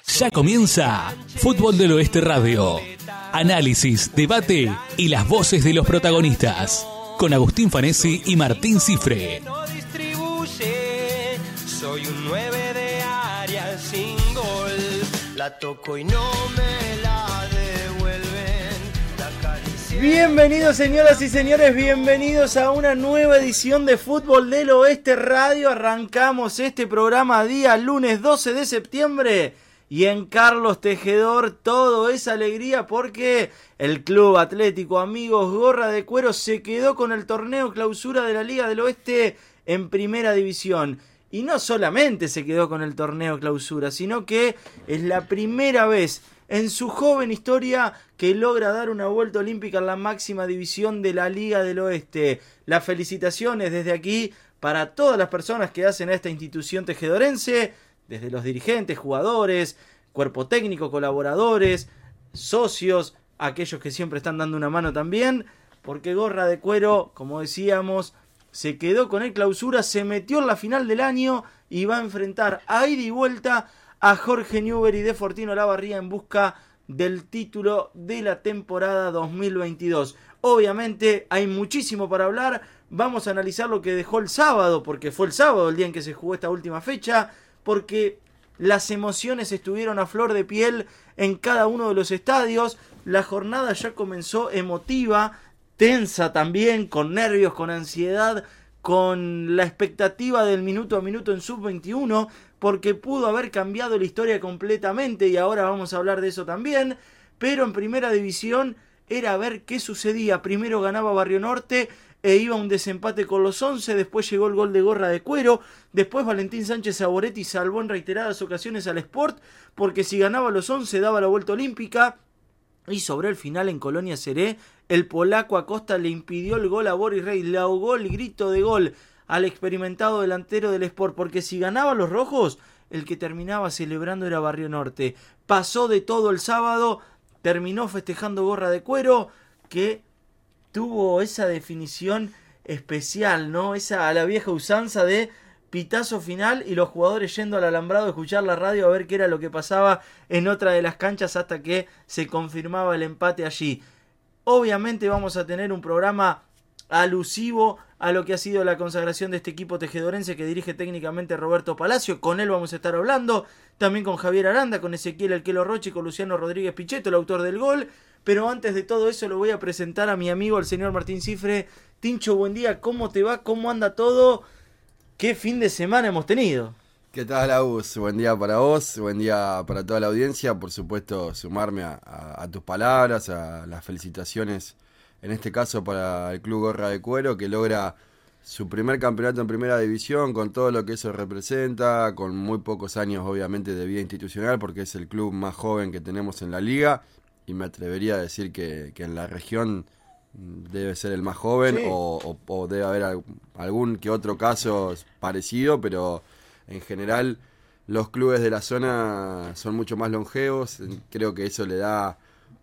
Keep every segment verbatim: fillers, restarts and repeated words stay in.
Ya comienza Fútbol del Oeste Radio. Análisis, debate y las voces de los protagonistas. Con Agustín Fanesi y Martín Cifre. Soy un nueve de área sin gol. La toco y no me la devuelven. La caricia... Bienvenidos, señoras y señores, bienvenidos a una nueva edición de Fútbol del Oeste Radio. Arrancamos este programa día lunes doce de septiembre. Y en Carlos Tejedor todo es alegría porque el Club Atlético Amigos Gorra de Cuero se quedó con el torneo clausura de la Liga del Oeste en Primera División. Y no solamente se quedó con el torneo clausura, sino que es la primera vez en su joven historia que logra dar una vuelta olímpica en la máxima división de la Liga del Oeste. Las felicitaciones desde aquí para todas las personas que hacen a esta institución tejedorense, desde los dirigentes, jugadores, cuerpo técnico, colaboradores, socios, aquellos que siempre están dando una mano también, porque Gorra de Cuero, como decíamos, se quedó con el clausura, se metió en la final del año y va a enfrentar a ida y vuelta a Jorge Newbery de Fortino Olavarría en busca del título de la temporada dos mil veintidós. Obviamente hay muchísimo para hablar, vamos a analizar lo que dejó el sábado, porque fue el sábado el día en que se jugó esta última fecha, porque las emociones estuvieron a flor de piel en cada uno de los estadios. La jornada ya comenzó emotiva, tensa también, con nervios, con ansiedad, con la expectativa del minuto a minuto en sub veintiuno, porque pudo haber cambiado la historia completamente y ahora vamos a hablar de eso también. Pero en Primera División era ver qué sucedía. Primero ganaba Barrio Norte e iba a un desempate con los once, después llegó el gol de Gorra de Cuero, después Valentín Sánchez Saboretti salvó en reiteradas ocasiones al Sport, porque si ganaba los once daba la vuelta olímpica, y sobre el final en Colonia Seré, el polaco Acosta le impidió el gol a Boris Rey, le ahogó el grito de gol al experimentado delantero del Sport, porque si ganaba los rojos, el que terminaba celebrando era Barrio Norte. Pasó de todo el sábado, terminó festejando Gorra de Cuero, que tuvo esa definición especial, ¿no? Esa a la vieja usanza de pitazo final y los jugadores yendo al alambrado a escuchar la radio a ver qué era lo que pasaba en otra de las canchas hasta que se confirmaba el empate allí. Obviamente vamos a tener un programa alusivo a lo que ha sido la consagración de este equipo tejedorense que dirige técnicamente Roberto Palacio. Con él vamos a estar hablando, también con Javier Aranda, con Ezequiel Elquelo Roche y con Luciano Rodríguez Pichetto, el autor del gol. Pero antes de todo eso lo voy a presentar a mi amigo el señor Martín Cifre. Tincho, buen día, ¿cómo te va? ¿Cómo anda todo? ¿Qué fin de semana hemos tenido? ¿Qué tal, Agus? Buen día para vos, buen día para toda la audiencia. Por supuesto, sumarme a, a, a tus palabras, a las felicitaciones, en este caso para el Club Gorra de Cuero, que logra su primer campeonato en Primera División, con todo lo que eso representa, con muy pocos años, obviamente, de vida institucional, porque es el club más joven que tenemos en la liga. Y me atrevería a decir que, que en la región debe ser el más joven, sí. o, o, o debe haber algún que otro caso parecido, pero en general los clubes de la zona son mucho más longevos. Creo que eso le da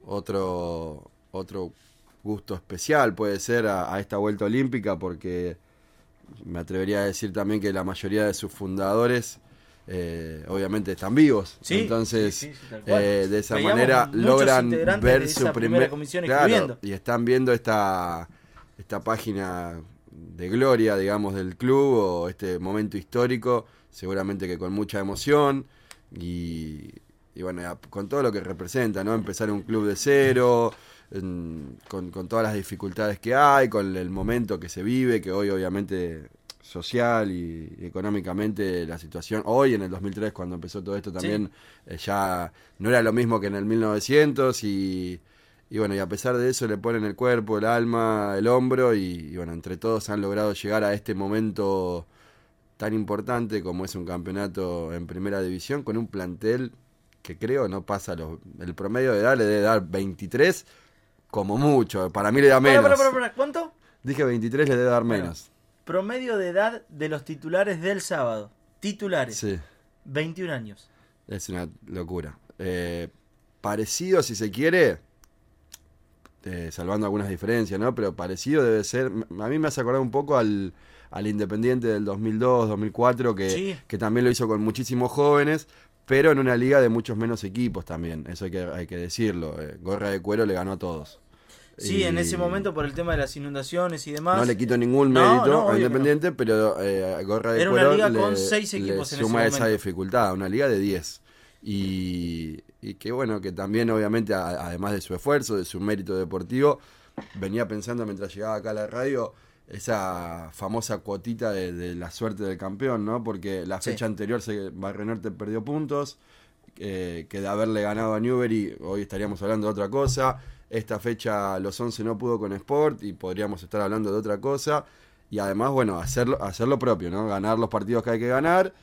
otro, otro gusto especial, puede ser, a, a esta vuelta olímpica, porque me atrevería a decir también que la mayoría de sus fundadores Eh, obviamente están vivos, sí, entonces sí, sí, sí, eh, de esa Veíamos manera logran ver su primer comisión claro, y están viendo esta esta página de gloria, digamos, del club, o este momento histórico, seguramente que con mucha emoción y, y bueno, con todo lo que representa, ¿no? Empezar un club de cero, en, con, con todas las dificultades que hay, con el momento que se vive, que hoy obviamente social y económicamente la situación hoy, en el dos mil tres, cuando empezó todo esto también, sí. eh, ya no era lo mismo que en el mil novecientos, y, y bueno, y a pesar de eso le ponen el cuerpo, el alma, el hombro, y, y bueno, entre todos han logrado llegar a este momento tan importante como es un campeonato en Primera División, con un plantel que creo no pasa los, el promedio de edad le debe dar veintitrés como mucho, para mí le da menos. Para, para, para, para. ¿Cuánto? Dije veintitrés, le debe dar bueno. menos. Promedio de edad de los titulares del sábado. Titulares. Sí. veintiún años. Es una locura. Eh, parecido, si se quiere, eh, salvando algunas diferencias, ¿no? Pero parecido debe ser... A mí me hace acordar un poco al, al Independiente del dos mil dos, dos mil cuatro, que, sí. que también lo hizo con muchísimos jóvenes, pero en una liga de muchos menos equipos también, eso hay que, hay que decirlo. Eh, Gorra de Cuero le ganó a todos. Sí, y... en ese momento por el tema de las inundaciones y demás. No le quito ningún No, mérito no, a Independiente, no. pero eh, Gorra de Era Cuero una liga le, con seis equipos le en ese suma momento. esa dificultad, una liga de diez. Y, y que bueno, que también obviamente, a, además de su esfuerzo, de su mérito deportivo, venía pensando mientras llegaba acá a la radio, esa famosa cuotita de, de la suerte del campeón, ¿no? Porque la fecha sí. anterior se, Barrio Norte perdió puntos, eh, que de haberle ganado a Newbery hoy estaríamos hablando de otra cosa. Esta fecha los once no pudo con Sport y podríamos estar hablando de otra cosa. Y además, bueno, hacerlo, hacer lo propio, ¿no? Ganar los partidos que hay que ganar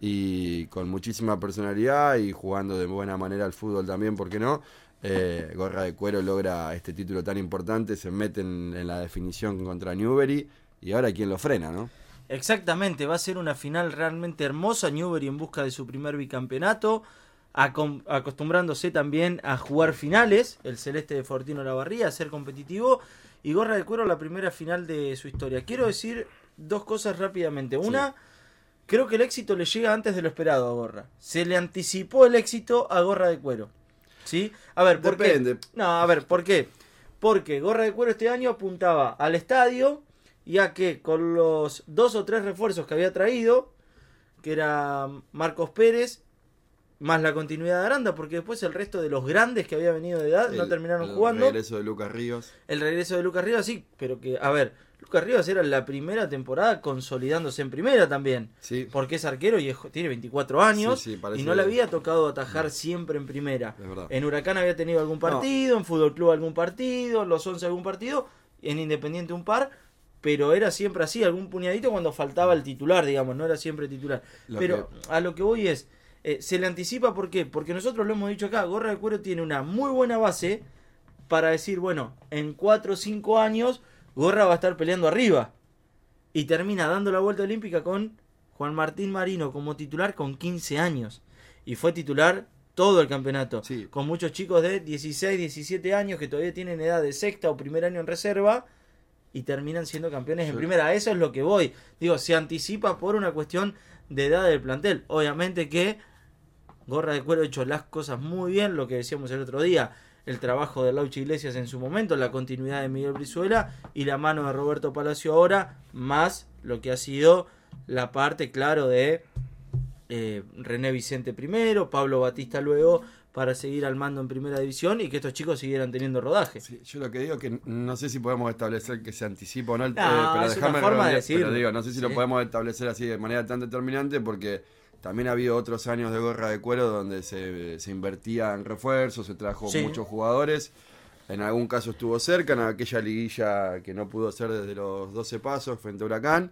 y con muchísima personalidad y jugando de buena manera al fútbol también, ¿por qué no? Eh, Gorra de Cuero logra este título tan importante, se mete en, en la definición contra Newbery y ahora quién lo frena, ¿no? Exactamente, va a ser una final realmente hermosa. Newbery en busca de su primer bicampeonato, acom- acostumbrándose también a jugar finales, el celeste de Fortino Lavarría, a ser competitivo, y Gorra de Cuero la primera final de su historia. Quiero decir dos cosas rápidamente. Una, sí. creo que el éxito le llega antes de lo esperado a Gorra. Se le anticipó el éxito a Gorra de Cuero. ¿Sí? A ver, ¿por Depende. qué? No, a ver, ¿por qué? Porque Gorra de Cuero este año apuntaba al estadio y a que con los dos o tres refuerzos que había traído, que era Marcos Pérez, más la continuidad de Aranda, porque después el resto de los grandes que había venido de edad el, no terminaron el jugando. El regreso de Lucas Ríos. El regreso de Lucas Ríos, sí, pero que, a ver, Lucas Ríos era la primera temporada consolidándose en primera también. Sí. Porque es arquero y es, tiene veinticuatro años sí, sí, parece... y no le había tocado atajar no. siempre en primera. Es verdad. En Huracán había tenido algún partido, no. en Fútbol Club algún partido, los once algún partido, en Independiente un par, pero era siempre así, algún puñadito cuando faltaba el titular, digamos, no era siempre titular. Lo pero que... a lo que voy es, eh, se le anticipa, ¿por qué? Porque nosotros lo hemos dicho acá, Gorra de Cuero tiene una muy buena base para decir, bueno, en cuatro o cinco años Gorra va a estar peleando arriba. Y termina dando la vuelta olímpica con Juan Martín Marino como titular con quince años. Y fue titular todo el campeonato. Sí. Con muchos chicos de dieciséis, diecisiete años que todavía tienen edad de sexta o primer año en reserva y terminan siendo campeones sí. en primera. A eso es lo que voy. Digo, se anticipa por una cuestión de edad del plantel. Obviamente que Gorra de Cuero ha hecho las cosas muy bien, lo que decíamos el otro día. El trabajo de Laucha Iglesias en su momento, la continuidad de Miguel Brizuela y la mano de Roberto Palacio ahora, más lo que ha sido la parte, claro, de eh, René Vicente primero, Pablo Batista luego, para seguir al mando en primera división y que estos chicos siguieran teniendo rodaje. Sí, yo lo que digo es que no sé si podemos establecer que se anticipa o no, el, no eh, pero es déjame una forma de decirlo. decirlo. Digo, no sé si sí. lo podemos establecer así de manera tan determinante porque también ha habido otros años de Gorra de Cuero donde se, se invertía en refuerzos, se trajo sí. muchos jugadores. En algún caso estuvo cerca, en aquella liguilla que no pudo ser desde los doce pasos frente a Huracán.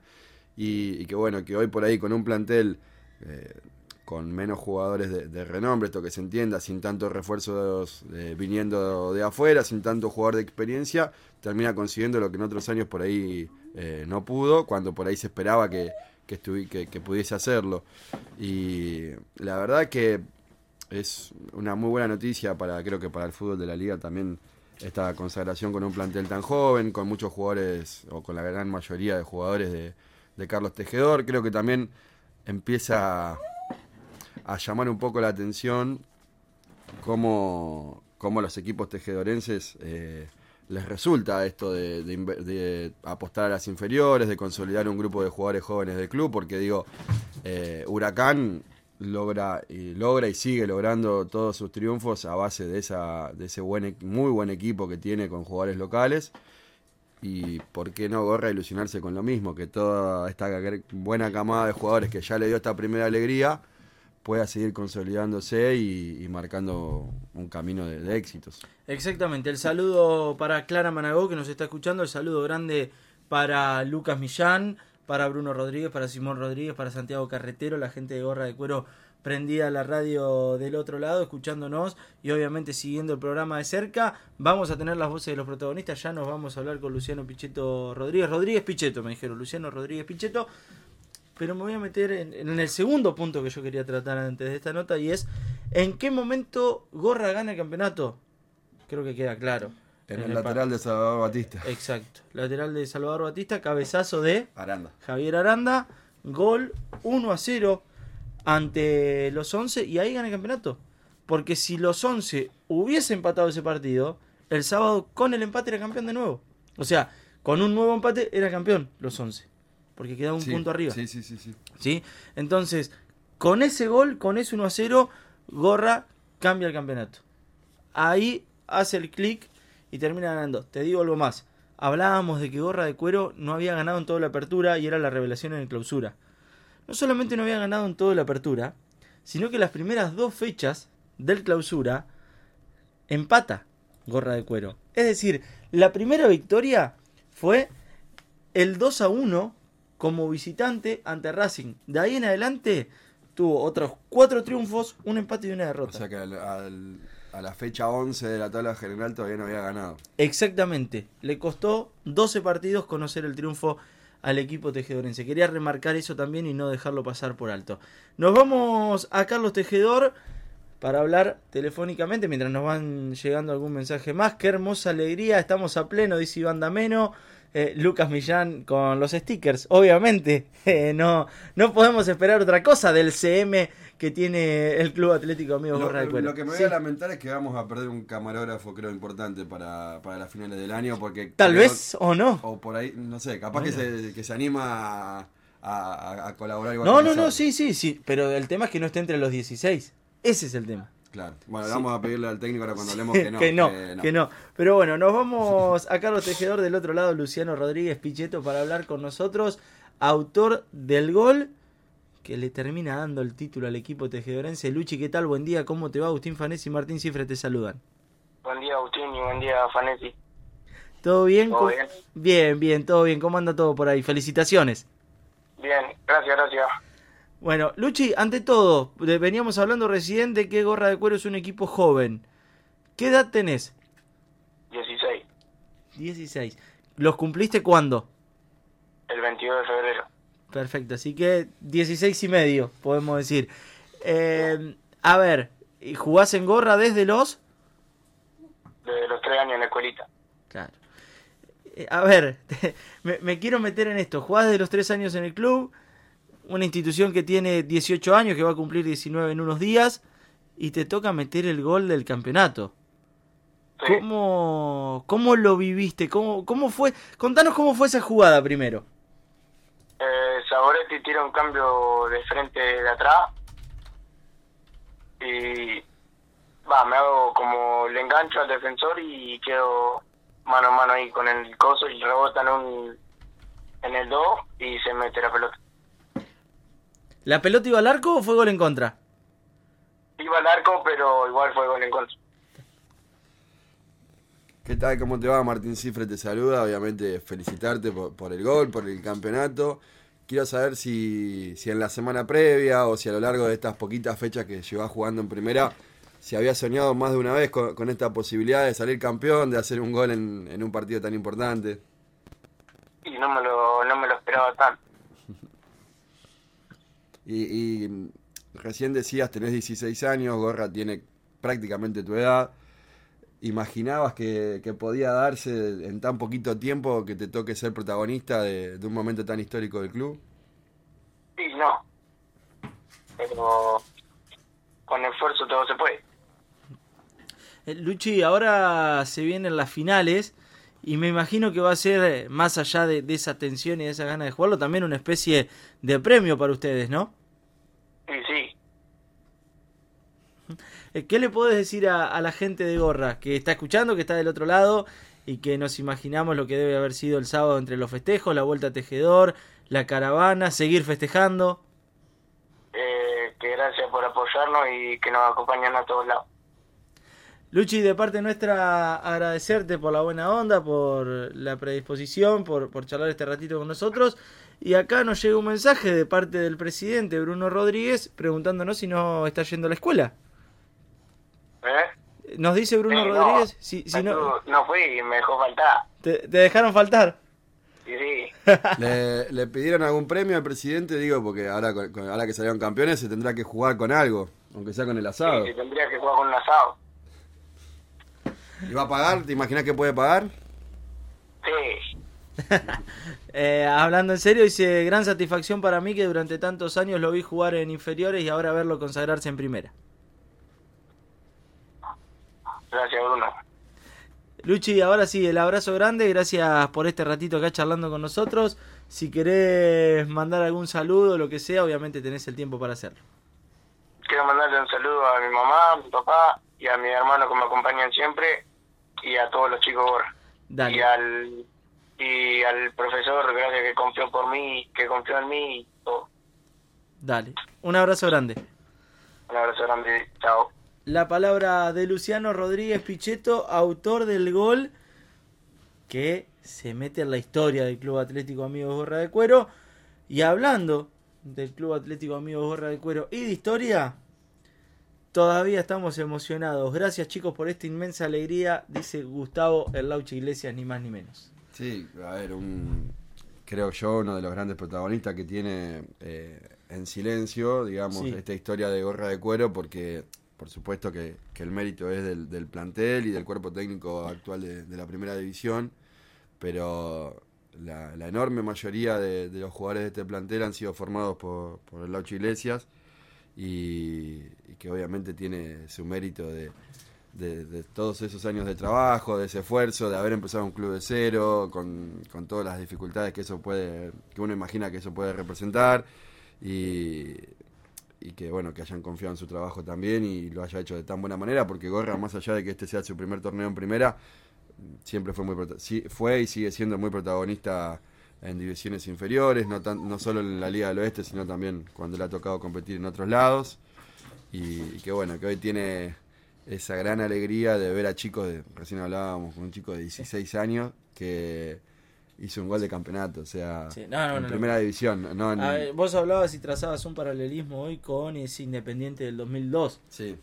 Y, y que bueno, que hoy por ahí con un plantel eh, con menos jugadores de, de renombre, esto que se entienda, sin tantos refuerzos eh, viniendo de afuera, sin tanto jugador de experiencia, termina consiguiendo lo que en otros años por ahí eh, no pudo, cuando por ahí se esperaba que Que, estuvi, que, que pudiese hacerlo. Y la verdad que es una muy buena noticia para, creo que para el fútbol de la liga también, esta consagración con un plantel tan joven, con muchos jugadores, o con la gran mayoría de jugadores de, de Carlos Tejedor. Creo que también empieza a, a llamar un poco la atención cómo, cómo los equipos tejedorenses eh, les resulta esto de, de, de apostar a las inferiores, de consolidar un grupo de jugadores jóvenes del club, porque digo, eh, Huracán logra y logra y sigue logrando todos sus triunfos a base de esa de ese buen muy buen equipo que tiene con jugadores locales. Y por qué no Gorra ilusionarse con lo mismo, que toda esta buena camada de jugadores que ya le dio esta primera alegría pueda seguir consolidándose y, y marcando un camino de, de éxitos. Exactamente, el saludo para Clara Managó que nos está escuchando, el saludo grande para Lucas Millán, para Bruno Rodríguez, para Simón Rodríguez, para Santiago Carretero, la gente de Gorra de Cuero prendida a la radio del otro lado, escuchándonos y obviamente siguiendo el programa de cerca. Vamos a tener las voces de los protagonistas, ya nos vamos a hablar con Luciano Pichetto Rodríguez, Rodríguez Pichetto me dijeron, Luciano Rodríguez Pichetto. Pero me voy a meter en, en el segundo punto que yo quería tratar antes de esta nota, y es ¿en qué momento Gorra gana el campeonato? Creo que queda claro. En, en el, el lateral par... de Salvador Batista. Exacto, lateral de Salvador Batista, cabezazo de Aranda. Javier Aranda, gol uno a cero ante los once y ahí gana el campeonato. Porque si los once hubiese empatado ese partido, el sábado con el empate era campeón de nuevo. O sea, con un nuevo empate era campeón los once. Porque quedaba un sí, punto arriba. Sí, sí, sí, sí. ¿Sí? Entonces, con ese gol, con ese uno a cero, Gorra cambia el campeonato. Ahí hace el clic y termina ganando. Te digo algo más. Hablábamos de que Gorra de Cuero no había ganado en toda la apertura y era la revelación en el clausura. No solamente no había ganado en toda la apertura, sino que las primeras dos fechas del clausura empata Gorra de Cuero. Es decir, la primera victoria fue el dos a uno como visitante ante Racing. De ahí en adelante tuvo otros cuatro triunfos, un empate y una derrota. O sea que al, al, a la fecha once de la tabla general todavía no había ganado. Exactamente. Le costó doce partidos conocer el triunfo al equipo tejedorense. Quería remarcar eso también y no dejarlo pasar por alto. Nos vamos a Carlos Tejedor para hablar telefónicamente mientras nos van llegando algún mensaje más. Qué hermosa alegría, estamos a pleno, dice Iván Dameno. Eh, Lucas Millán con los stickers, obviamente. Eh, no, no podemos esperar otra cosa del C M que tiene el Club Atlético Amigos Lo, Gorra de Cuero. lo que me voy Sí. a lamentar es que vamos a perder un camarógrafo, creo, importante para, para las finales del año. Porque Tal creo- vez o no. O por ahí, no sé, capaz Bueno. que, se, que se anima a, a, a colaborar. igual No, que no, no, nosotros. sí, sí, sí. Pero el tema es que no esté entre los dieciséis. Ese es el tema. Claro. Bueno, Sí. vamos a pedirle al técnico ahora cuando hablemos que no. que, no, que no. que no. Pero bueno, nos vamos a Carlos Tejedor del otro lado, Luciano Rodríguez Pichetto, para hablar con nosotros, autor del gol que le termina dando el título al equipo tejedorense. Luchi, ¿qué tal? Buen día, ¿cómo te va? Agustín Fanesi y Martín Cifre te saludan. Buen día, Agustín, y buen día, Fanesi. ¿Todo bien? ¿Todo ¿Cómo- bien? Bien, bien, todo bien. ¿Cómo anda todo por ahí? Felicitaciones. Bien, gracias, gracias. Bueno, Luchi, ante todo, de- veníamos hablando recién de que Gorra de Cuero es un equipo joven. ¿Qué edad tenés? dieciséis, dieciséis. ¿Los cumpliste cuándo? el veintidós de febrero. Perfecto, así que dieciséis y medio, podemos decir. Eh, a ver, ¿jugás en Gorra desde los...? Desde los tres años en la escuelita. Claro. Eh, a ver, me, me quiero meter en esto. Jugás desde los tres años en el club, una institución que tiene dieciocho años, que va a cumplir diecinueve en unos días, y te toca meter el gol del campeonato. Sí. ¿Cómo, cómo lo viviste? ¿Cómo, cómo fue? Contanos cómo fue esa jugada primero. Eh, Saboretti tira un cambio de frente de atrás. Y... Va, me hago como le engancho al defensor y quedo mano a mano ahí con el coso y rebota en un... en el dos y se mete la pelota. ¿La pelota iba al arco o fue gol en contra? Iba al arco, pero igual fue gol en contra. ¿Qué tal? ¿Cómo te va? Martín Cifre te saluda. Obviamente felicitarte por, por el gol, por el campeonato. Quiero saber si, si en la semana previa o si a lo largo de estas poquitas fechas que llevas jugando en primera, si habías soñado más de una vez con, con esta posibilidad de salir campeón, de hacer un gol en, en un partido tan importante. Y no me lo, no me lo esperaba tanto. Y, y recién decías, tenés dieciséis años, Gorra tiene prácticamente tu edad. ¿Imaginabas que, que podía darse en tan poquito tiempo que te toque ser protagonista de, de un momento tan histórico del club? Sí, no. Pero con esfuerzo todo se puede. Eh, Luchi, ahora se vienen las finales y me imagino que va a ser, eh, más allá de, de esa tensión y de esa gana de jugarlo, también una especie de premio para ustedes, ¿no? Sí, sí. Eh, ¿Qué le podés decir a, a la gente de Gorra que está escuchando, que está del otro lado y que nos imaginamos lo que debe haber sido el sábado entre los festejos, la vuelta a Tejedor, la caravana, seguir festejando? Eh, que gracias por apoyarnos y que nos acompañan a todos lados. Luchi, de parte nuestra, agradecerte por la buena onda, por la predisposición, por, por charlar este ratito con nosotros. Y acá nos llega un mensaje de parte del presidente Bruno Rodríguez preguntándonos si no está yendo a la escuela. ¿Eh? Nos dice Bruno Sí, Rodríguez, no, si, si no, no, no fui y me dejó faltar. te, te dejaron faltar. Sí, sí. ¿Le, ¿Le pidieron algún premio al presidente? Digo, porque ahora, con- con- ahora que salieron campeones se tendrá que jugar con algo, aunque sea con el asado. Sí, tendría que jugar con un asado. ¿Y va a pagar? ¿Te imaginas que puede pagar? Sí. eh, hablando en serio, dice, gran satisfacción para mí que durante tantos años lo vi jugar en inferiores y ahora verlo consagrarse en primera. Gracias, Bruno. Luchi, ahora sí, el abrazo grande, gracias por este ratito acá charlando con nosotros. Si querés mandar algún saludo, lo que sea, obviamente tenés el tiempo para hacerlo. Quiero mandarle un saludo a mi mamá, a mi papá y a mi hermano que me acompañan siempre y a todos los chicos Gorra. Dale. Y al y al profesor, gracias que confió por mí, que confió en mí y todo. Dale, un abrazo grande. Un abrazo grande, chao. La palabra de Luciano Rodríguez Pichetto, autor del gol que se mete en la historia del Club Atlético Amigos Gorra de Cuero. Y hablando del Club Atlético Amigos Gorra de Cuero y de historia, todavía estamos emocionados. Gracias, chicos, por esta inmensa alegría, dice Gustavo El Laucha Iglesias, ni más ni menos. Sí, a ver, un, creo yo uno de los grandes protagonistas que tiene eh, en silencio, digamos, Sí. esta historia de Gorra de Cuero, porque por supuesto que, que el mérito es del, del plantel y del cuerpo técnico actual de, de la primera división, pero la, la enorme mayoría de, de los jugadores de este plantel han sido formados por, por el Laucha Iglesias y, y que obviamente tiene su mérito de, de, de todos esos años de trabajo, de ese esfuerzo, de haber empezado un club de cero, con, con todas las dificultades que eso puede, que uno imagina que eso puede representar, y, y que bueno, que hayan confiado en su trabajo también y lo haya hecho de tan buena manera, porque Gorra, más allá de que este sea su primer torneo en primera, siempre fue muy sí, fue y sigue siendo muy protagonista en divisiones inferiores, no tan, no solo en la Liga del Oeste, sino también cuando le ha tocado competir en otros lados, y, y que bueno, que hoy tiene esa gran alegría de ver a chicos, de, recién hablábamos con un chico de dieciséis años que hizo un gol de campeonato, o sea, Sí, no, no, en no, primera no. división, no en, A ver, vos hablabas y trazabas un paralelismo hoy con ese Independiente del dos mil dos. sí.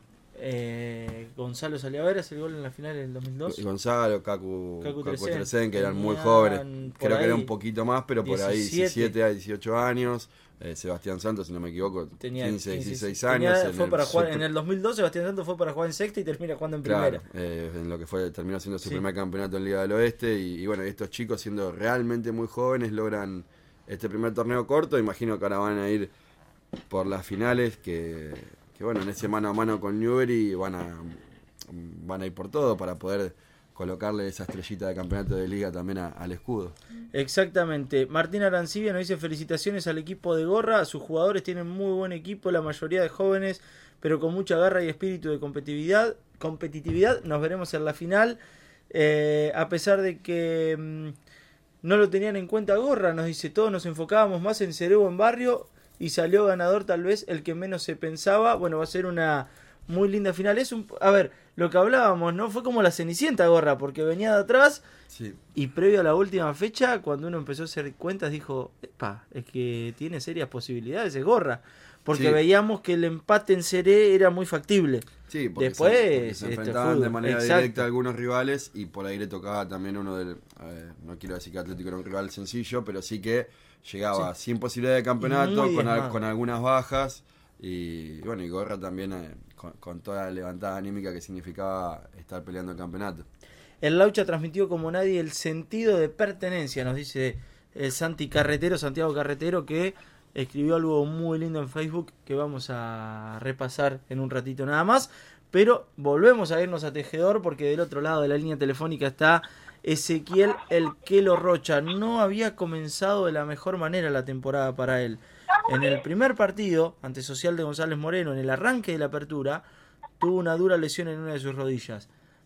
Eh, Gonzalo Saliavera hace el gol en la final del dos mil dos. Gonzalo, Cacu, Cacu Cacu Trecén, Trecén, que eran muy tenían jóvenes, por creo que era ahí un poquito más, pero por ahí diecisiete. diecisiete a dieciocho años, eh, Sebastián Santos, si no me equivoco, Tenía quince, quince, dieciséis tenía- años. fue el para jugar, super- en el dos mil dos Sebastián Santos fue para jugar en sexta y termina jugando en Claro, primera. eh, en lo que fue terminó siendo su Sí. primer campeonato en Liga del Oeste, y, y bueno, estos chicos siendo realmente muy jóvenes logran este primer torneo corto. Imagino que ahora van a ir por las finales, que, que bueno, en ese mano a mano con Newbery van a van a ir por todo para poder colocarle esa estrellita de campeonato de liga también a- al escudo. Exactamente. Martín Arancibia nos dice felicitaciones al equipo de Gorra. Sus jugadores tienen muy buen equipo, la mayoría de jóvenes, pero con mucha garra y espíritu de competitividad. Competitividad. Nos veremos en la final. Eh, a pesar de que mmm, no lo tenían en cuenta Gorra, nos dice, todos nos enfocábamos más en Cerebro en Barrio y salió ganador tal vez el que menos se pensaba. Bueno, va a ser una muy linda final. Es un, a ver, lo que hablábamos, ¿no? Fue como la Cenicienta Gorra, porque venía de atrás. Sí. Y previo a la última fecha, cuando uno empezó a hacer cuentas, dijo, epa, es que tiene serias posibilidades, es Gorra. Porque Sí. veíamos que el empate en Seré era muy factible. Sí, porque Después, se, porque se este, enfrentaban fútbol. de manera Exacto. directa a algunos rivales, y por ahí le tocaba también uno del... eh, no quiero decir que Atlético era un rival sencillo, pero sí que llegaba sin posibilidad de campeonato, Muy con, al- diezmado. con algunas bajas, y bueno, y Gorra también eh, con, con toda la levantada anímica que significaba estar peleando el campeonato. El Laucha transmitió como nadie el sentido de pertenencia, nos dice el Santi Carretero, Santiago Carretero, que escribió algo muy lindo en Facebook que vamos a repasar en un ratito nada más. Pero volvemos a irnos a Tejedor, porque del otro lado de la línea telefónica está Ezequiel El Quelo Rocha. No había comenzado de la mejor manera la temporada para él. En el primer partido, ante Social de González Moreno, en el arranque de la apertura, tuvo una dura lesión en una de sus rodillas.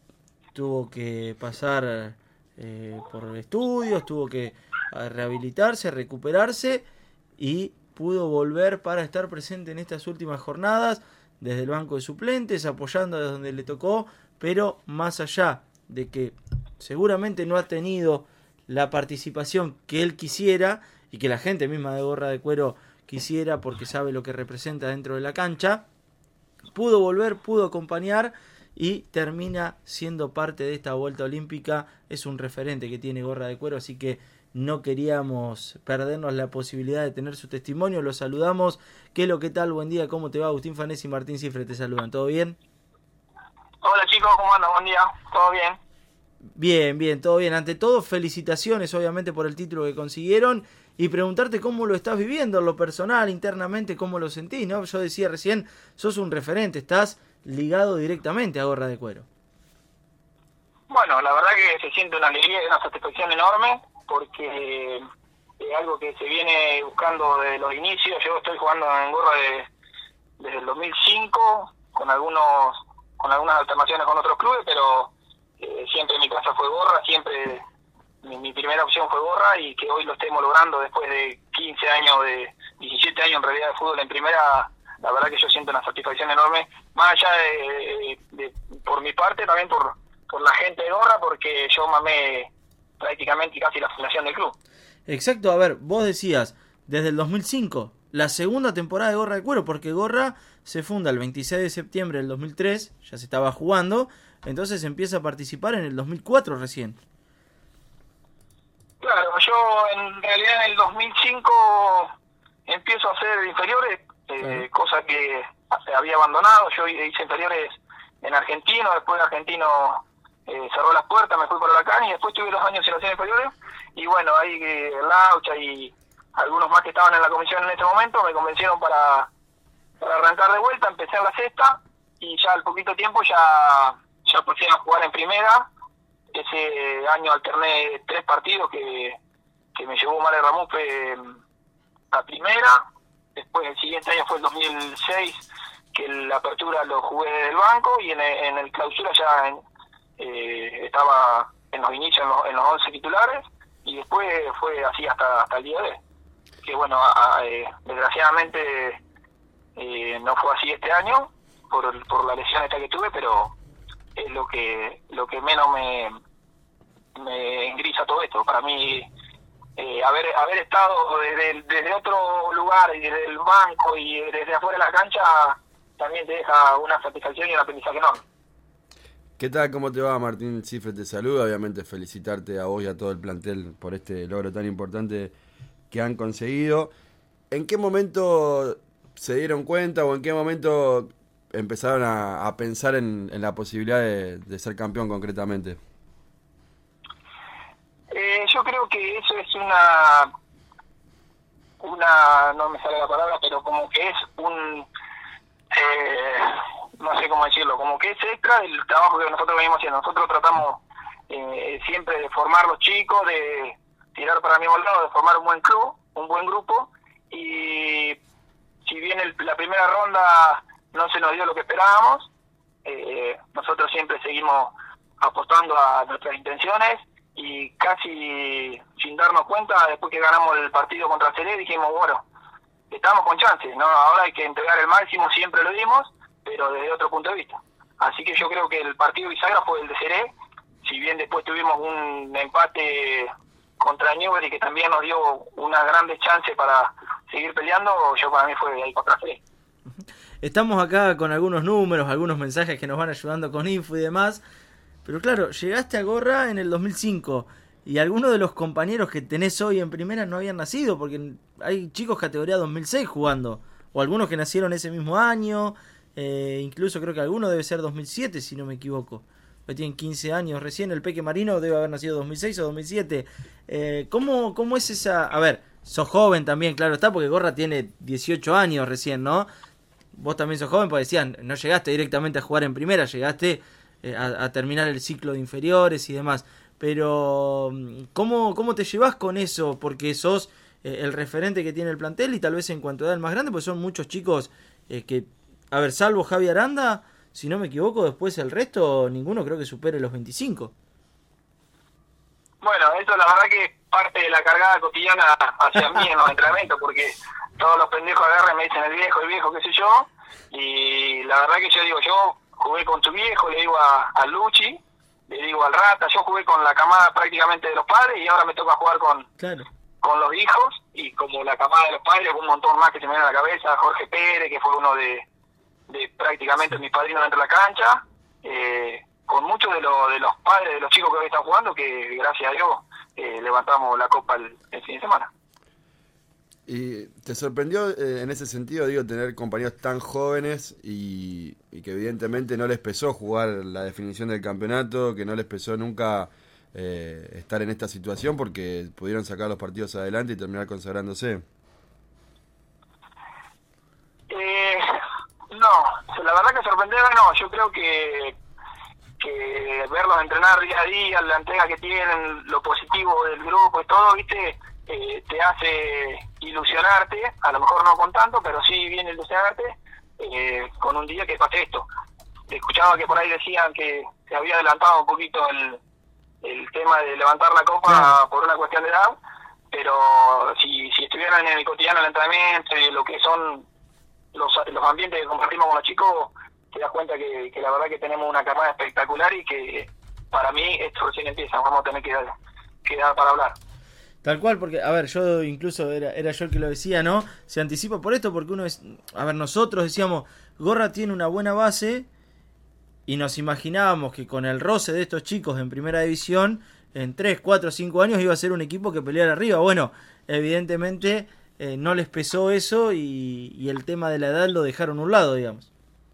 Tuvo que pasar eh, por estudios, tuvo que eh, rehabilitarse, recuperarse, y pudo volver para estar presente en estas últimas jornadas desde el banco de suplentes, apoyando desde donde le tocó, pero más allá de que seguramente no ha tenido la participación que él quisiera y que la gente misma de Gorra de Cuero quisiera, porque sabe lo que representa dentro de la cancha, pudo volver, pudo acompañar y termina siendo parte de esta vuelta olímpica. Es un referente que tiene Gorra de Cuero, así que no queríamos perdernos la posibilidad de tener su testimonio. Lo saludamos. ¿Qué lo que tal? Buen día, ¿cómo te va? Agustín Fanés y Martín Cifre te saludan. ¿Todo bien? Hola chicos, ¿cómo andan? Buen día, ¿todo bien? Bien, bien, todo bien. Ante todo, felicitaciones obviamente por el título que consiguieron y preguntarte cómo lo estás viviendo en lo personal, internamente, cómo lo sentís, ¿no? Yo decía recién, sos un referente, estás ligado directamente a Gorra de Cuero. Bueno, la verdad que se siente una alegría y una satisfacción enorme porque es algo que se viene buscando desde los inicios. Yo estoy jugando en Gorra de, desde el dos mil cinco con algunos con algunas alternaciones con otros clubes, pero eh, siempre mi casa fue Gorra, siempre mi, mi primera opción fue Gorra, y que hoy lo estemos logrando después de quince años, de diecisiete años en realidad de fútbol en primera. La verdad que yo siento una satisfacción enorme, más allá de, de, de por mi parte, también por, por la gente de Gorra, porque yo mamé prácticamente casi la fundación del club. Exacto, a ver, vos decías, desde el dos mil cinco, la segunda temporada de Gorra de Cuero, porque Gorra se funda el veintiséis de septiembre del dos mil tres, ya se estaba jugando, entonces empieza a participar en el dos mil cuatro recién. Claro, yo en realidad en el dos mil cinco empiezo a hacer inferiores, eh, uh-huh. cosa que había abandonado. Yo hice inferiores en Argentino, después de Argentino eh, cerró las puertas, me fui por Huracán y después tuve dos años en las inferiores. Y bueno, ahí eh, Laucha y algunos más que estaban en la comisión en ese momento me convencieron para, para arrancar de vuelta. Empecé en la sexta y ya al poquito tiempo ya, ya pasé a jugar en primera. Ese año alterné tres partidos que, que me llevó Mare Ramufe a primera. Después el siguiente año fue el dos mil seis, que la apertura lo jugué desde el banco, y en el, en el clausura ya en, eh, estaba en los inicios en los, en los once titulares, y después fue así hasta hasta el día de hoy. Que bueno, a, a, eh, desgraciadamente eh, no fue así este año por, por la lesión esta que tuve, pero es lo que lo que menos me me engrisa todo esto. Para mí eh, haber haber estado desde, desde otro lugar y desde el banco y desde afuera de la cancha también te deja una satisfacción y un aprendizaje enorme. ¿Qué tal? ¿Cómo te va? Martín Cifre te saluda. Obviamente felicitarte a vos y a todo el plantel por este logro tan importante que han conseguido. ¿En qué momento se dieron cuenta o en qué momento empezaron a, a pensar en, en la posibilidad de, de ser campeón concretamente? Eh, yo creo que eso es una, una, no me sale la palabra, pero como que es un, eh, no sé cómo decirlo, como que es extra del trabajo que nosotros venimos haciendo. Nosotros tratamos eh, siempre de formar los chicos, de tirar para el mismo lado, de formar un buen club, un buen grupo, y si bien el, la primera ronda no se nos dio lo que esperábamos, eh, nosotros siempre seguimos apostando a nuestras intenciones, y casi sin darnos cuenta, después que ganamos el partido contra Seré, dijimos, bueno, estamos con chances, ¿no? Ahora hay que entregar el máximo, siempre lo dimos, pero desde otro punto de vista. Así que yo creo que el partido bisagra fue el de Seré, si bien después tuvimos un empate contra Newbery que también nos dio una grande chance para seguir peleando, yo para mí fue ahí contra Seré. Estamos acá con algunos números, algunos mensajes que nos van ayudando con info y demás. Pero claro, llegaste a Gorra en el dos mil cinco y algunos de los compañeros que tenés hoy en primera no habían nacido, porque hay chicos categoría dos mil seis jugando, o algunos que nacieron ese mismo año, eh, incluso creo que alguno debe ser dos mil siete si no me equivoco, porque tienen quince años recién. El Peque Marino debe haber nacido dos mil seis o dos mil siete. Eh, ¿cómo, ¿Cómo es esa...? A ver, sos joven también, claro está, porque Gorra tiene dieciocho años recién, ¿no? Vos también sos joven, porque decían, no llegaste directamente a jugar en primera, llegaste A, a terminar el ciclo de inferiores y demás, pero ¿cómo, cómo te llevas con eso? Porque sos eh, el referente que tiene el plantel y tal vez en cuanto a edad el más grande, pues son muchos chicos eh, que, a ver, salvo Javi Aranda, si no me equivoco, después el resto, ninguno creo que supere los veinticinco. Bueno, eso la verdad que es parte de la cargada cotidiana hacia mí en los entrenamientos, porque todos los pendejos agarran y me dicen el viejo, el viejo, qué sé yo, y la verdad que yo digo, yo jugué con tu viejo, le digo a, a Luchi, le digo al Rata, yo jugué con la camada prácticamente de los padres y ahora me toca jugar con, claro, con los hijos, y como la camada de los padres, un montón más que se me viene a la cabeza, Jorge Pérez, que fue uno de, de prácticamente mis padrinos dentro de la cancha, eh, con muchos de, lo, de los padres de los chicos que hoy están jugando, que gracias a Dios eh, levantamos la copa el, el fin de semana. ¿Y te sorprendió eh, en ese sentido, digo, tener compañeros tan jóvenes y, y que evidentemente no les pesó jugar la definición del campeonato, que no les pesó nunca eh, estar en esta situación porque pudieron sacar los partidos adelante y terminar consagrándose? Eh, no, la verdad que sorprenderme no, yo creo que, que verlos entrenar día a día, la entrega que tienen, lo positivo del grupo y todo, viste, eh, te hace ilusionarte, a lo mejor no con tanto, pero sí bien ilusionarte eh, con un día que pase esto. Escuchaba que por ahí decían que se había adelantado un poquito el, el tema de levantar la copa sí. por una cuestión de edad, pero si, si estuvieran en el cotidiano del entrenamiento y lo que son los, los ambientes que compartimos con los chicos, te das cuenta que, que la verdad que tenemos una camada espectacular y que para mí esto recién empieza, vamos a tener que dar, que dar para hablar. Tal cual, porque, a ver, yo incluso era, era yo el que lo decía, ¿no? Se anticipa por esto porque uno es... A ver, nosotros decíamos, Gorra tiene una buena base y nos imaginábamos que con el roce de estos chicos en primera división, en tres, cuatro, cinco años iba a ser un equipo que peleara arriba. Bueno, evidentemente eh, no les pesó eso y, y el tema de la edad lo dejaron a un lado, digamos.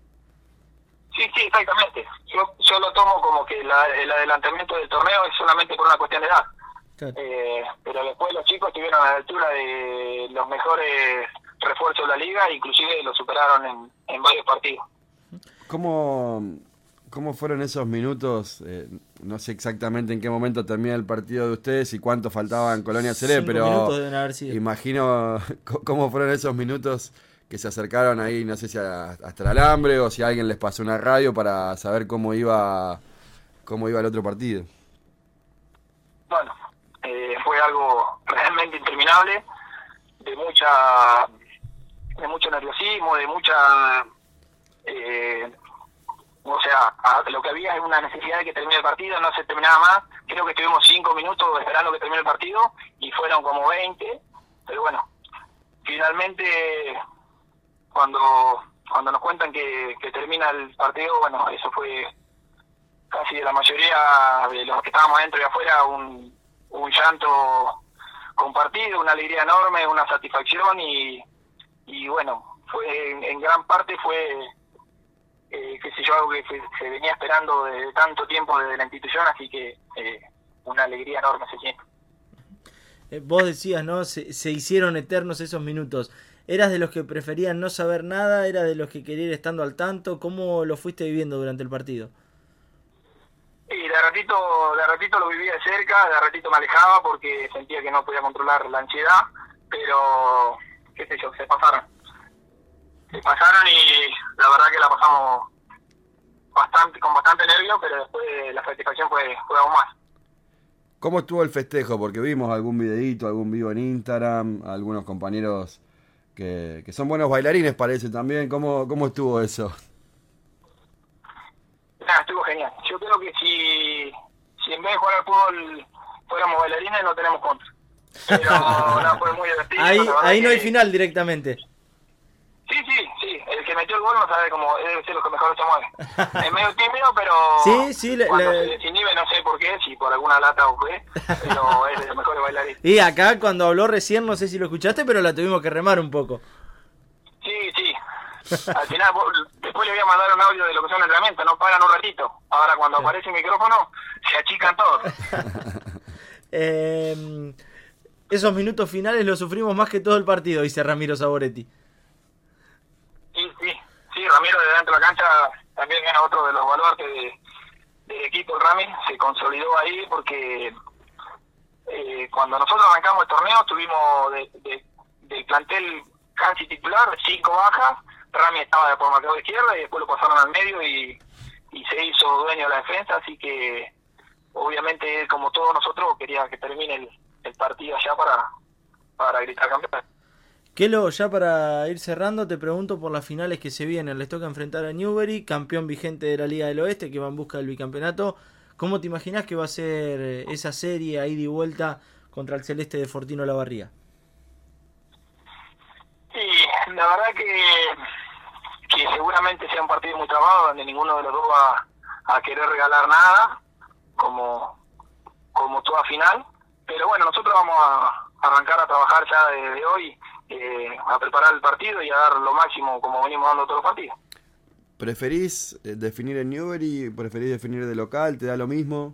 Sí, sí, exactamente. Yo, yo lo tomo como que la, el adelantamiento del torneo es solamente por una cuestión de edad. Claro. Eh, pero después los chicos estuvieron a la altura de los mejores refuerzos de la liga, inclusive lo superaron en, en varios partidos. ¿Cómo, cómo fueron esos minutos? Eh, no sé exactamente en qué momento termina el partido de ustedes y cuánto faltaba en Colonia Celé, pero imagino cómo fueron esos minutos que se acercaron ahí, no sé si a, hasta el alambre o si alguien les pasó una radio para saber cómo iba, cómo iba el otro partido. Bueno, eh, fue algo realmente interminable, de mucha de mucho nerviosismo, de mucha eh, o sea, a, lo que había es una necesidad de que termine el partido, no se terminaba más. Creo que estuvimos cinco minutos esperando que termine el partido y fueron como veinte, pero bueno, finalmente cuando cuando nos cuentan que, que termina el partido, bueno, eso fue casi de la mayoría de los que estábamos adentro y afuera un un llanto compartido, una alegría enorme, una satisfacción y, y bueno, fue en, en gran parte fue, eh, qué sé yo, algo que se, se venía esperando desde tanto tiempo desde la institución, así que eh, una alegría enorme se siente. Eh, vos decías, ¿no? Se, se hicieron eternos esos minutos. ¿Eras de los que preferían no saber nada? ¿Eras de los que querían ir estando al tanto? ¿Cómo lo fuiste viviendo durante el partido? Y de ratito, de ratito lo vivía de cerca, de ratito me alejaba porque sentía que no podía controlar la ansiedad, pero qué sé yo, se pasaron. Se pasaron y la verdad que la pasamos bastante, con bastante nervio, pero después la satisfacción fue, fue aún más. ¿Cómo estuvo el festejo? Porque vimos algún videíto, algún vivo en Instagram, algunos compañeros que, que son buenos bailarines parece también. ¿Cómo, cómo estuvo eso? Nah, estuvo genial. Yo creo que si, si en vez de jugar al fútbol fuéramos bailarines, no tenemos contra. Pero no, fue muy divertido. Ahí, ahí no que... hay final directamente. Sí, sí, sí. El que metió el gol no sabe cómo, debe ser lo que mejor se mueve. Es medio tímido, pero sí, sí, le, cuando le... se desinhibe, no sé por qué, si por alguna lata o qué, pero es de los mejores bailarines. Y acá cuando habló recién, no sé si lo escuchaste, pero la tuvimos que remar un poco. Sí, sí. Al final, después le voy a mandar un audio de lo que son el entrenamiento, no paran un ratito. Ahora cuando sí. aparece el micrófono, se achican todos. eh, esos minutos finales los sufrimos más que todo el partido, dice Ramiro Saboretti. Sí, sí, sí, Ramiro de dentro de la cancha también era otro de los baluartes de, del equipo, el Rami, se consolidó ahí porque eh, cuando nosotros arrancamos el torneo tuvimos de, de, del plantel casi titular, cinco bajas. Rami estaba por marcador izquierda y después lo pasaron al medio y, y se hizo dueño de la defensa, así que obviamente él, como todos nosotros, quería que termine el, el partido ya para, para gritar campeón. Kelo, ya para ir cerrando, te pregunto por las finales que se vienen. Les toca enfrentar a Newbery, campeón vigente de la Liga del Oeste, que va en busca del bicampeonato. ¿Cómo te imaginás que va a ser esa serie a ida y vuelta contra el Celeste de Fortino Olavarría? Sí, la verdad que, que seguramente sea un partido muy trabado, donde ninguno de los dos va a querer regalar nada, como, como toda final. Pero bueno, nosotros vamos a arrancar a trabajar ya desde hoy eh, a preparar el partido y a dar lo máximo como venimos dando todos los partidos. ¿Preferís eh, definir en Newbery? ¿Preferís definir de local? ¿Te da lo mismo?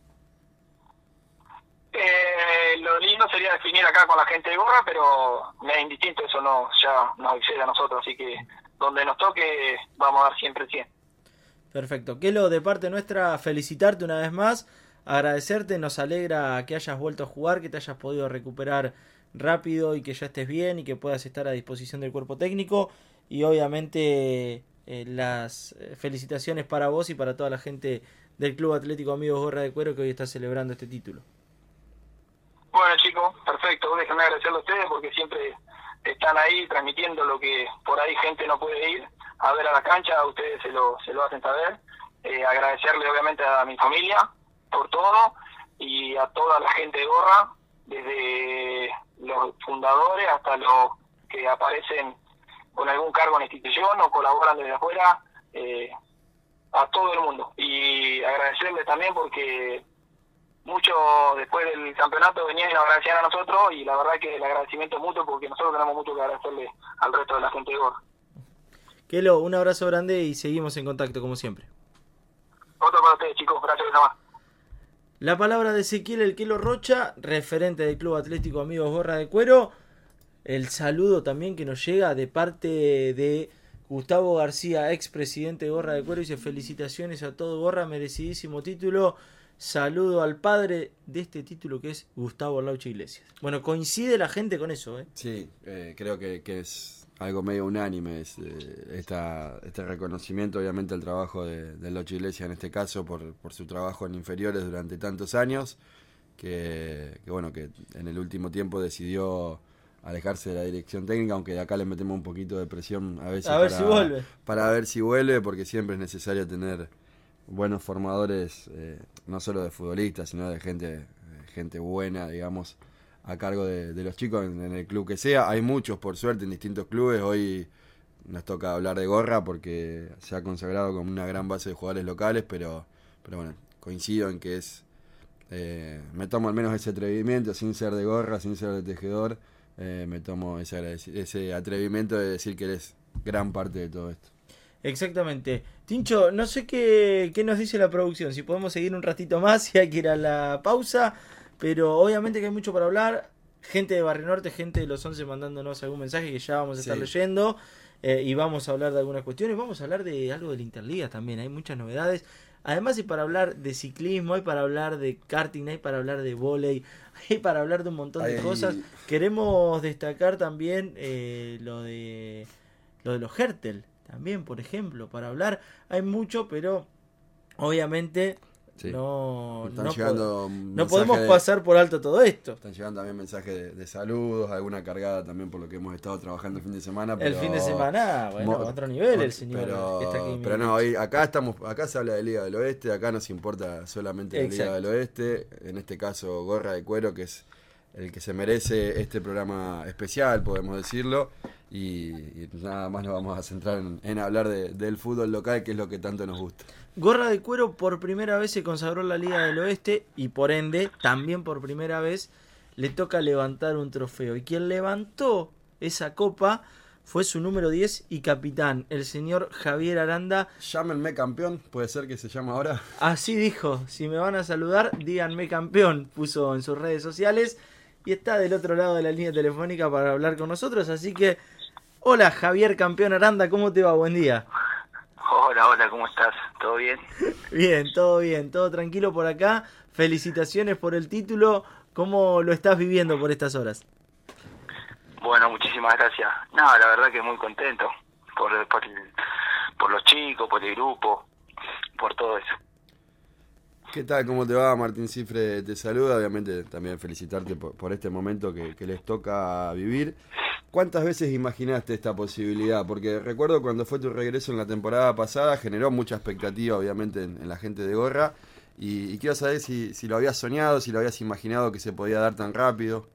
Eh, lo lindo sería definir acá con la gente de Gorra, pero me es indistinto, eso no ya nos excede a nosotros, así que donde nos toque vamos a dar siempre cien. Perfecto. Kelo, de parte nuestra, felicitarte una vez más, agradecerte, nos alegra que hayas vuelto a jugar, que te hayas podido recuperar rápido y que ya estés bien y que puedas estar a disposición del cuerpo técnico, y obviamente eh, las felicitaciones para vos y para toda la gente del Club Atlético Amigos Gorra de Cuero que hoy está celebrando este título. Bueno, chicos, perfecto. Déjenme agradecerle a ustedes porque siempre están ahí transmitiendo lo que por ahí gente no puede ir a ver a la cancha. A ustedes se lo, se lo hacen saber. Eh, agradecerle obviamente a mi familia por todo y a toda la gente de Gorra, desde los fundadores hasta los que aparecen con algún cargo en la institución o colaboran desde afuera, eh, a todo el mundo. Y agradecerle también porque muchos después del campeonato venían y nos agradecían a nosotros, y la verdad que el agradecimiento es mutuo porque nosotros tenemos mucho que agradecerle al resto de la gente de Gorra. Kelo, un abrazo grande y seguimos en contacto como siempre. Otro para ustedes, chicos, gracias nada más. La palabra de Ezequiel El Kelo Rocha, referente del Club Atlético Amigos Gorra de Cuero. El saludo también que nos llega de parte de Gustavo García, expresidente de Gorra de Cuero, dice: felicitaciones a todo Gorra, merecidísimo título. Saludo al padre de este título, que es Gustavo Laucha Iglesias. Bueno, coincide la gente con eso, ¿eh? Sí, eh, creo que, que es algo medio unánime es, eh, esta, este reconocimiento, obviamente, al trabajo de, de Laucha Iglesias en este caso, por, por su trabajo en inferiores durante tantos años, que, que bueno, que en el último tiempo decidió alejarse de la dirección técnica, aunque de acá le metemos un poquito de presión a veces a ver para, si vuelve. para ver si vuelve, porque siempre es necesario tener buenos formadores, eh, no solo de futbolistas, sino de gente gente buena, digamos, a cargo de, de los chicos en, en el club que sea. Hay muchos, por suerte, en distintos clubes. Hoy nos toca hablar de Gorra porque se ha consagrado como una gran base de jugadores locales, pero pero bueno, coincido en que es eh, me tomo al menos ese atrevimiento, sin ser de Gorra, sin ser de Tejedor, eh, me tomo ese, ese atrevimiento de decir que eres gran parte de todo esto. Exactamente. Tincho, no sé qué, qué nos dice la producción, si podemos seguir un ratito más, si hay que ir a la pausa, pero obviamente que hay mucho para hablar. Gente de Barrio Norte, gente de los once mandándonos algún mensaje que ya vamos a estar sí. leyendo, eh, y vamos a hablar de algunas cuestiones, vamos a hablar de algo de la Interliga también, hay muchas novedades. Además hay para hablar de ciclismo, hay para hablar de karting, hay para hablar de vóley, hay para hablar de un montón de Ay. cosas. Queremos destacar también eh, lo de lo de los Hertel. También, por ejemplo, para hablar hay mucho, pero obviamente sí. no, no, pod- no podemos de, pasar por alto todo esto. Están llegando también mensajes de, de saludos, alguna cargada también por lo que hemos estado trabajando el fin de semana. Pero, el fin de semana, bueno, mo- otro nivel el señor. Pero, que está aquí pero no, hoy, acá estamos, acá se habla de Liga del Oeste, acá nos importa solamente la Liga del Oeste, en este caso Gorra de Cuero, que es el que se merece este programa especial, podemos decirlo. Y, y nada más nos vamos a centrar en, en hablar de, del fútbol local, que es lo que tanto nos gusta. Gorra de Cuero por primera vez se consagró en la Liga del Oeste y por ende también por primera vez le toca levantar un trofeo. Y quien levantó esa copa fue su número diez y capitán, el señor Javier Aranda. Llámenme campeón, puede ser que se llama ahora. Así dijo, si me van a saludar, díganme campeón, puso en sus redes sociales. Y está del otro lado de la línea telefónica para hablar con nosotros, así que hola Javier Campeón Aranda, ¿cómo te va? Buen día. Hola, hola, ¿cómo estás? ¿Todo bien? Bien, todo bien, todo tranquilo por acá. Felicitaciones por el título. ¿Cómo lo estás viviendo por estas horas? Bueno, muchísimas gracias. No, la verdad que muy contento por, por, el, por los chicos, por el grupo, por todo eso. ¿Qué tal? ¿Cómo te va? Martín Cifre te saluda. Obviamente también felicitarte por, por este momento que, que les toca vivir. ¿Cuántas veces imaginaste esta posibilidad? Porque recuerdo cuando fue tu regreso en la temporada pasada, generó mucha expectativa obviamente en, en la gente de Gorra. Y, y quiero saber si, si lo habías soñado, si lo habías imaginado que se podía dar tan rápido.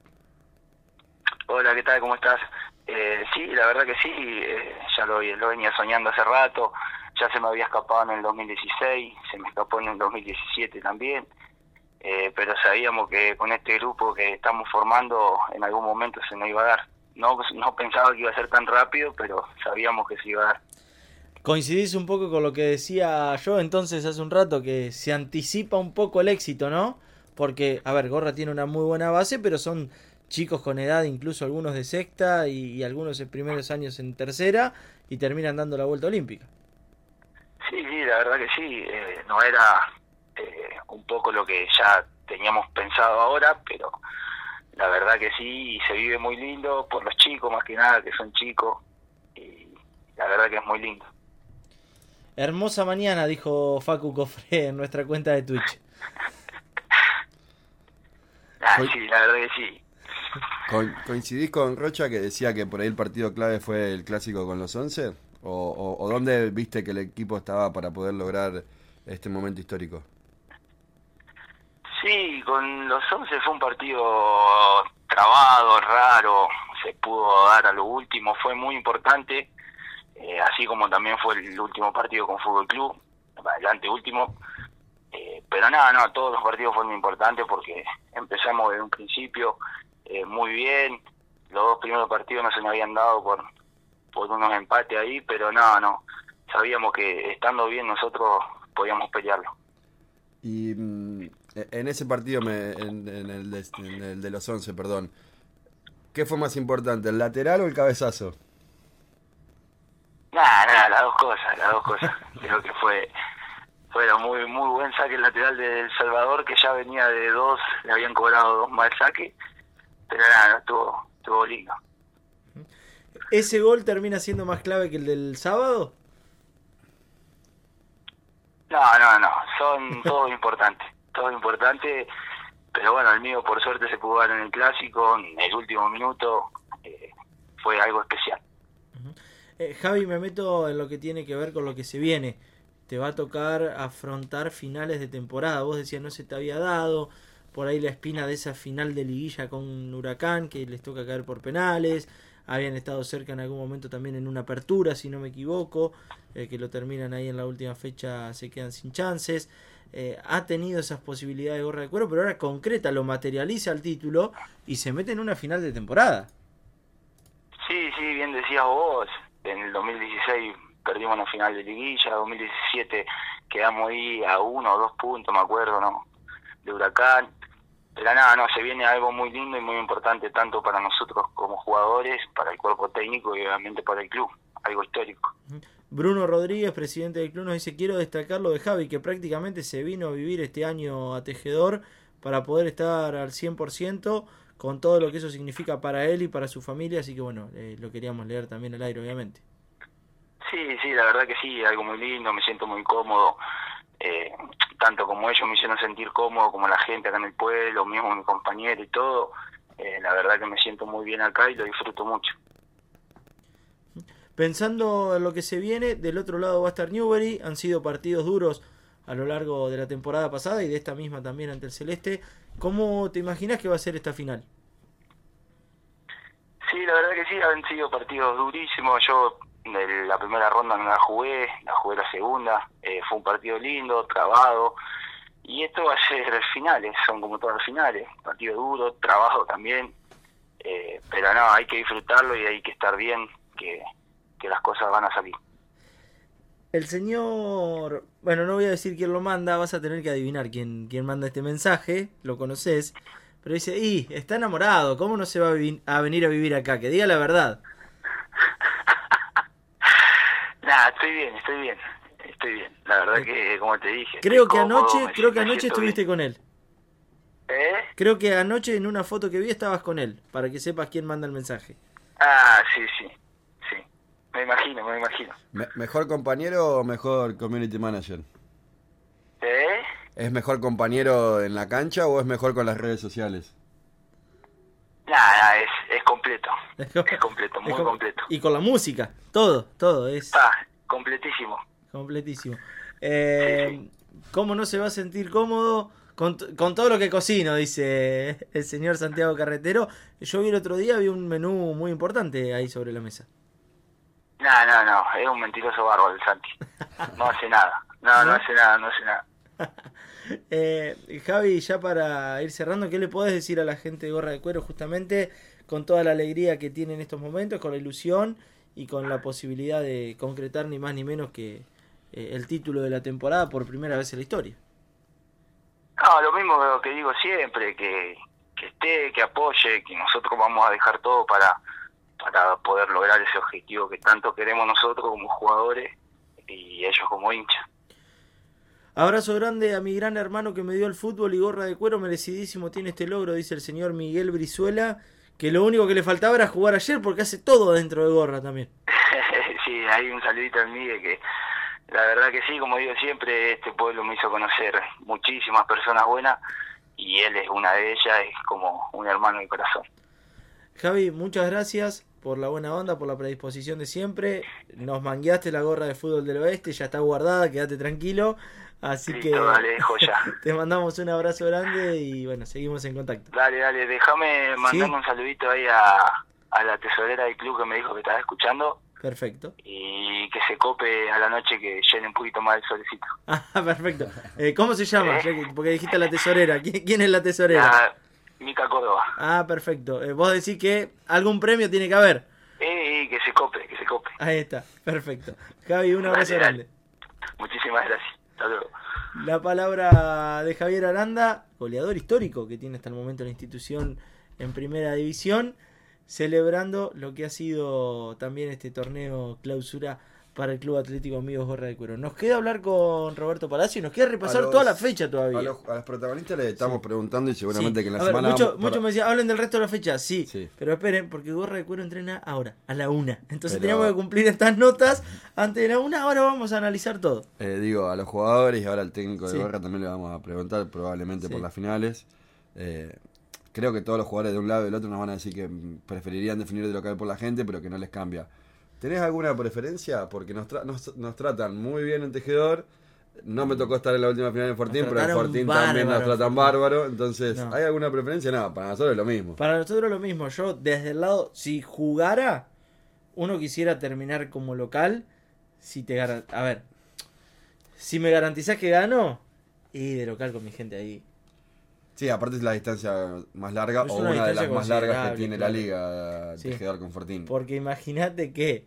Hola, ¿qué tal? ¿Cómo estás? Eh, sí, la verdad que sí, eh, ya lo, lo venía soñando hace rato. Ya se me había escapado en el dos mil dieciséis, se me escapó en el dos mil diecisiete también, eh, pero sabíamos que con este grupo que estamos formando en algún momento se nos iba a dar. no, no pensaba que iba a ser tan rápido, pero sabíamos que se iba a dar. Coincidís un poco con lo que decía yo entonces hace un rato, que se anticipa un poco el éxito, ¿no? Porque, a ver, Gorra tiene una muy buena base, pero son chicos con edad, incluso algunos de sexta y, y algunos en primeros años en tercera, y terminan dando la vuelta olímpica. Sí, sí, la verdad que sí, eh, no era eh, un poco lo que ya teníamos pensado ahora, pero la verdad que sí, y se vive muy lindo por los chicos, más que nada, que son chicos, y la verdad que es muy lindo. Hermosa mañana, dijo Facu Cofré en nuestra cuenta de Twitch. Ah, sí, la verdad que sí. Co- ¿Coincidís con Rocha que decía que por ahí el partido clave fue el clásico con los once? ¿O, o, o dónde viste que el equipo estaba para poder lograr este momento histórico? Sí, con los once fue un partido trabado, raro, se pudo dar a lo último, fue muy importante, eh, así como también fue el último partido con Fútbol Club, el anteúltimo, eh, pero nada, no, todos los partidos fueron importantes porque empezamos desde un principio eh, muy bien, los dos primeros partidos no se nos habían dado por, por unos empates ahí, pero nada, no, sabíamos que estando bien nosotros podíamos pelearlo. Y mm, en ese partido, me, en, en, el de, en el de los once, perdón, ¿qué fue más importante, el lateral o el cabezazo? Nada, nada, las dos cosas, las dos cosas. Creo que fue fue muy muy buen saque el lateral de El Salvador, que ya venía de dos, le habían cobrado dos más el saque, pero nada, no, estuvo, estuvo lindo. ¿Ese gol termina siendo más clave que el del sábado? No, no, no, son todos importantes, todos importantes, pero bueno, el mío por suerte se pudo dar en el clásico, en el último minuto, eh, fue algo especial. Eh, Javi, me meto en lo que tiene que ver con lo que se viene. Te va a tocar afrontar finales de temporada. Vos decías no se te había dado, por ahí la espina de esa final de liguilla con Huracán, que les toca caer por penales. Habían estado cerca en algún momento también en una apertura, si no me equivoco, eh, que lo terminan ahí en la última fecha, se quedan sin chances. Eh, ha tenido esas posibilidades de Gorra de Cuero, pero ahora concreta, lo materializa el título y se mete en una final de temporada. Sí, sí, bien decías vos, en el dos mil dieciséis perdimos la final de liguilla, dos mil diecisiete quedamos ahí a uno o dos puntos, me acuerdo, ¿no? De Huracán. Pero nada, no, se viene algo muy lindo y muy importante tanto para nosotros como jugadores, para el cuerpo técnico y obviamente para el club, algo histórico. Bruno Rodríguez, presidente del club, nos dice: quiero destacar lo de Javi, que prácticamente se vino a vivir este año a Tejedor para poder estar al cien por ciento con todo lo que eso significa para él y para su familia, así que bueno, eh, lo queríamos leer también al aire, obviamente. Sí, sí, la verdad que sí, algo muy lindo, me siento muy cómodo, eh, tanto como ellos me hicieron sentir cómodo, como la gente acá en el pueblo, mismo mi compañero y todo, eh, la verdad que me siento muy bien acá y lo disfruto mucho. Pensando en lo que se viene, del otro lado va a estar Newbery, han sido partidos duros a lo largo de la temporada pasada y de esta misma también ante el Celeste. ¿Cómo te imaginas que va a ser esta final? Sí, la verdad que sí, han sido partidos durísimos, yo de la primera ronda no la jugué, la jugué la segunda, eh, fue un partido lindo, trabado, y esto va a ser finales, son como todas las finales, partido duro, trabajo también, eh, pero no, hay que disfrutarlo y hay que estar bien, que, que las cosas van a salir. El señor, bueno, no voy a decir quién lo manda, vas a tener que adivinar quién, quién manda este mensaje, lo conoces, pero dice: y está enamorado, ¿cómo no se va a, vi- a venir a vivir acá? Que diga la verdad. Nada, estoy bien, estoy bien, estoy bien. La verdad que, como te dije, Creo que cómodo, anoche, me creo siento- que me anoche siento estuviste bien. con él. ¿Eh? Creo que anoche en una foto que vi estabas con él, para que sepas quién manda el mensaje. Ah, sí, sí, sí. Me imagino, me imagino. Me- ¿Mejor compañero o mejor community manager? ¿Eh? ¿Es mejor compañero en la cancha o es mejor con las redes sociales? Nada, es, es completo. Es completo, muy Es com- completo. Y con la música, todo, todo, es Ah, completísimo. completísimo. Eh, ¿Cómo no se va a sentir cómodo con, t- con todo lo que cocino? Dice el señor Santiago Carretero. Yo vi el otro día, vi un menú muy importante ahí sobre la mesa. No, no, no, es un mentiroso bárbaro el Santi. No hace nada. No, no hace nada, no hace nada. Eh, Javi, ya para ir cerrando, ¿qué le podés decir a la gente de Gorra de Cuero justamente con toda la alegría que tiene en estos momentos, con la ilusión y con la posibilidad de concretar ni más ni menos que eh, el título de la temporada por primera vez en la historia. No, lo mismo que digo siempre, que, que esté, que apoye, que nosotros vamos a dejar todo para, para poder lograr ese objetivo que tanto queremos nosotros como jugadores y ellos como hinchas. Abrazo grande a mi gran hermano que me dio el fútbol y gorra de cuero, merecidísimo tiene este logro, dice el señor Miguel Brizuela, que lo único que le faltaba era jugar ayer porque hace todo dentro de gorra también. Sí, hay un saludito al Miguel que la verdad que sí, como digo siempre, este pueblo me hizo conocer muchísimas personas buenas y él es una de ellas, es como un hermano de corazón. Javi, muchas gracias por la buena onda, por la predisposición de siempre. Nos mangueaste la gorra de fútbol del oeste, ya está guardada, quédate tranquilo. Así Listo, que dale, joya. Te mandamos un abrazo grande y bueno, seguimos en contacto. Dale, dale, déjame mandarme ¿Sí? un saludito ahí a, a la tesorera del club que me dijo que estaba escuchando. Perfecto. Y que se cope a la noche, que llene un poquito más el solecito. Ah, perfecto. Eh, ¿Cómo se llama? ¿Eh? Porque dijiste la tesorera. ¿Quién, quién es la tesorera? La, Mica Córdoba. Ah, perfecto. Eh, vos decís que algún premio tiene que haber. Eh, que se cope, que se cope. Ahí está, perfecto. Javi, un abrazo dale, grande. Dale. Muchísimas gracias. Hasta luego. La palabra de Javier Aranda, goleador histórico que tiene hasta el momento la institución en primera división, celebrando lo que ha sido también este torneo clausura para el Club Atlético Amigos Gorra de Cuero. Nos queda hablar con Roberto Palacio y nos queda repasar los, toda la fecha todavía. A los, a los protagonistas les estamos sí. preguntando y seguramente sí. que en la a ver, semana... Muchos para... mucho me decían, hablen del resto de la fecha, sí, sí, pero esperen, porque Gorra de Cuero entrena ahora, a la una. Entonces pero... teníamos que cumplir estas notas antes de la una, ahora vamos a analizar todo. Eh, digo, a los jugadores y ahora al técnico de sí. Gorra también le vamos a preguntar, probablemente sí. por las finales. Eh, creo que todos los jugadores de un lado y del otro nos van a decir que preferirían definir de local por la gente, pero que no les cambia. ¿Tenés alguna preferencia? Porque nos, tra- nos, nos tratan muy bien en Tejedor. No me tocó estar en la última final en Fortín, pero en Fortín bárbaro, también nos tratan bárbaro. Entonces, no. ¿hay alguna preferencia? No, para nosotros es lo mismo. Para nosotros es lo mismo. Yo, desde el lado, si jugara, uno quisiera terminar como local. Si te gar- A ver, si me garantizás que gano, y de local con mi gente ahí. Sí, aparte es la distancia más larga es o una, una de las más largas que tiene claro. la liga sí. Tejedor con Fortín. Porque imagínate que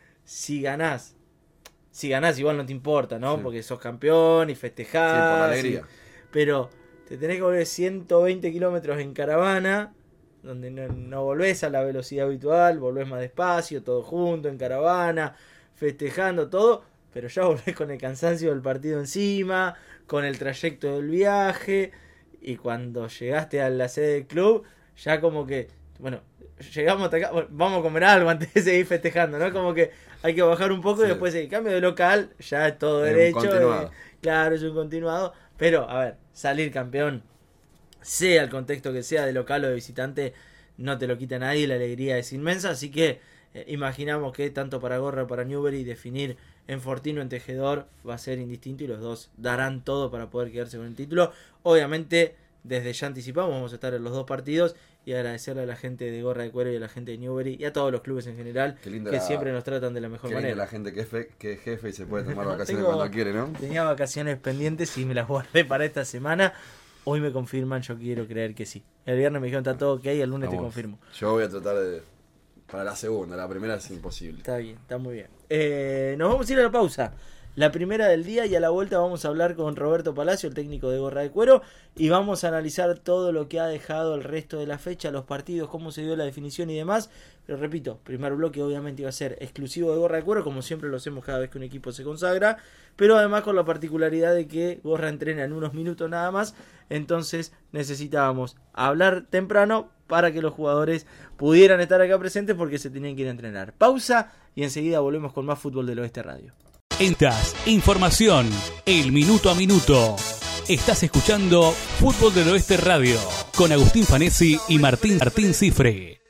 si ganás, si ganás igual no te importa, ¿no? Sí. Porque sos campeón y festejás. Sí, por la alegría. Y, pero te tenés que volver ciento veinte kilómetros en caravana, donde no, no volvés a la velocidad habitual, volvés más despacio, todo junto, en caravana, festejando todo, pero ya volvés con el cansancio del partido encima, con el trayecto del viaje. Y cuando llegaste a la sede del club, ya como que, bueno, llegamos hasta acá, bueno, vamos a comer algo antes de seguir festejando, ¿no? Como que hay que bajar un poco sí. y después el cambio de local, ya es todo es derecho. Eh, claro, es un continuado. Pero, a ver, salir campeón, sea el contexto que sea, de local o de visitante, no te lo quita nadie, la alegría es inmensa. Así que eh, imaginamos que tanto para Gorra como para Newbery definir en Fortín o en Tejedor va a ser indistinto y los dos darán todo para poder quedarse con el título. Obviamente, desde ya anticipamos, vamos a estar en los dos partidos y agradecerle a la gente de Gorra de Cuero y a la gente de Newbery y a todos los clubes en general que la, siempre nos tratan de la mejor qué manera. La gente que es, fe, que es jefe y se puede tomar vacaciones Tengo, cuando quiere, ¿no? Tenía vacaciones pendientes y me las guardé para esta semana. Hoy me confirman, yo quiero creer que sí. El viernes me dijeron está todo ok, el lunes vamos. Te confirmo. Yo voy a tratar de... Para la segunda, la primera es imposible. Está bien, está muy bien. Eh, nos vamos a ir a la pausa. La primera del día y a la vuelta vamos a hablar con Roberto Palacio, el técnico de Gorra de Cuero, y vamos a analizar todo lo que ha dejado el resto de la fecha, los partidos, cómo se dio la definición y demás. Pero repito, primer bloque obviamente iba a ser exclusivo de Gorra de Cuero, como siempre lo hacemos cada vez que un equipo se consagra, pero además con la particularidad de que Gorra entrena en unos minutos nada más, entonces necesitábamos hablar temprano para que los jugadores pudieran estar acá presentes porque se tenían que ir a entrenar. Pausa y enseguida volvemos con más Fútbol del Oeste Radio. Entas, información, el minuto a minuto. Estás escuchando Fútbol del Oeste Radio con Agustín Fanesi y Martín Martín Cifre.